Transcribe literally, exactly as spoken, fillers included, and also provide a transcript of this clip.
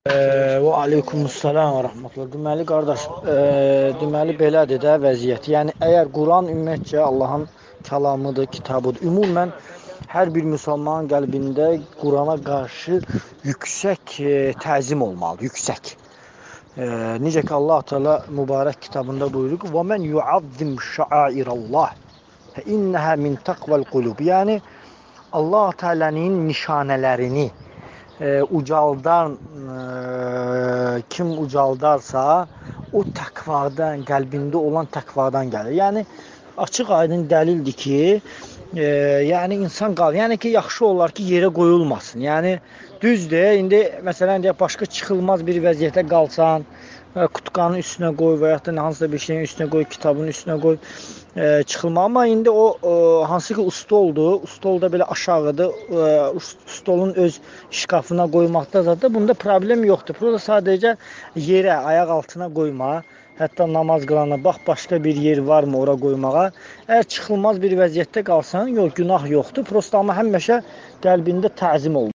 Və aleykumussalam və rəhmətullah. Deməli, qardaş, e, deməli, belədir də vəziyyət. Yəni, əgər Quran ümumiyyətcə Allahın kəlamıdır, kitabıdır. Ümumən, hər bir müsəlmanın qəlbində Qurana qarşı yüksək e, təzim olmalıdır, yüksək. E, necə ki, Allah Teala mübarək kitabında buyurur ki, وَمَنْ يُعَظِّمْ شَعَائِرَ اللّٰهِ فَإِنَّهَا مِنْ تَقْوَى الْقُلُوبِ. Yəni, Allah Teala'nın nişanələrini e, ucaldan e, kim ucaldarsa o təqvadan, qəlbində olan təqvadan gəlir. Yəni açıq aydın dəlildir ki, e, yəni insan qal, yəni ki, yaxşı olar ki, yerə qoyulmasın. Yəni düzdür. İndi məsələn deyək, başqa çıxılmaz bir vəziyyətə qalsan, e, qutqanın üstünə qoy və ya da hansısa bir şeyin üstünə qoy, kitabın üstünə qoy. E, çıxılma. Amma indi o e, hansı ki stoldur, stol da belə aşağıdır, e, stolun öz şkafına qoymaqda zaten bunda problem yoxdur. Burada sadəcə yerə, ayaq altına qoyma. Hətta namaz qılana bax, başqa bir yer varmı ora qoymağa. Əgər çıxılmaz bir vəziyyətdə qalsan, yox, günah yoxdur. Prosta amma həmişə qəlbində təzim olur.